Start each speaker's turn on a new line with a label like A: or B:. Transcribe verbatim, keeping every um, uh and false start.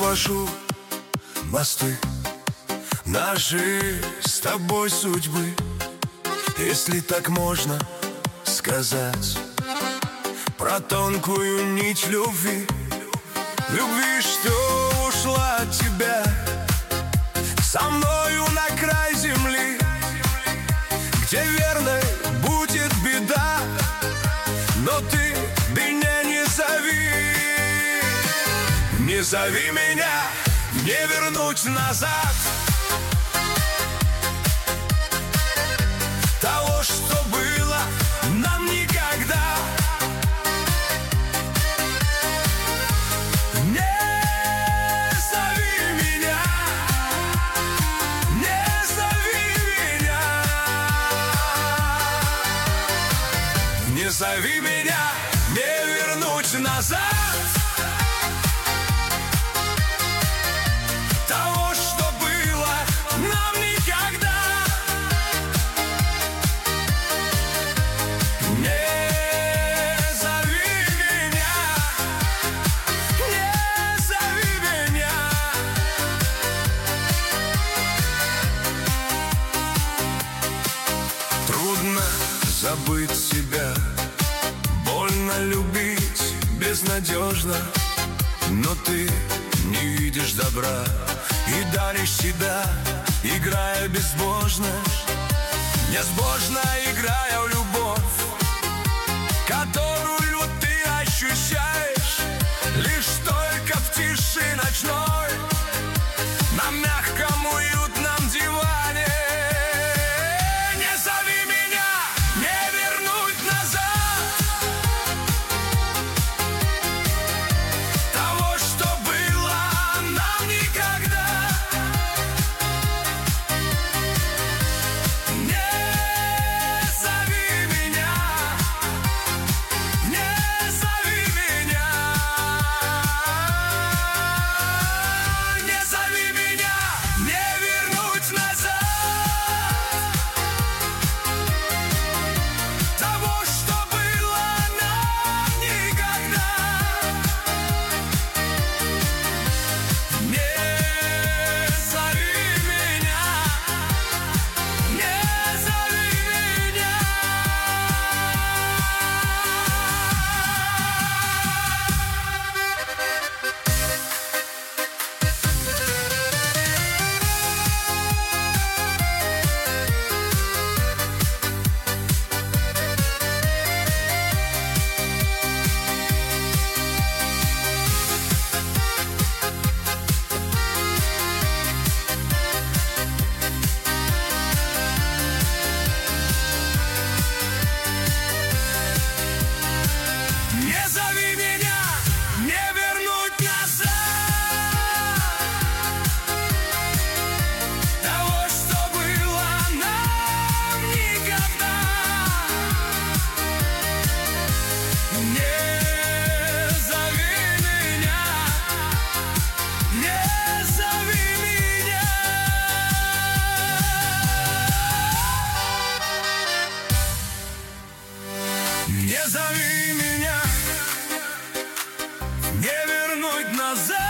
A: возвожу мосты наши с тобой судьбы, если так можно сказать, про тонкую нить любви. Любви, что ушла от тебя со мною на край земли, где верной будет беда, но ты меня не зови. Не зови меня, не вернуть назад того, что было нам никогда. Не зови меня, не зови меня, не зови меня, не вернуть назад того, что было нам никогда. Не зови меня, не зови меня. Трудно забыть себя, больно любить безнадежно, но ты не видишь добра и даришь себя, играя безбожно, безбожно играя в любовь, которую ты ощущаешь лишь только в тиши ночной, на мягком уютном диване. Не зови меня, не вернуть назад того, что было нам никогда. Не зови меня, не зови меня, не зови меня, не вернуть назад того, что было нам никогда. Не зови меня, не зови меня. Не зови меня, не вернуть назад того, что было нам никогда. Не зови меня, не зови меня. Не зови меня, не вернуть назад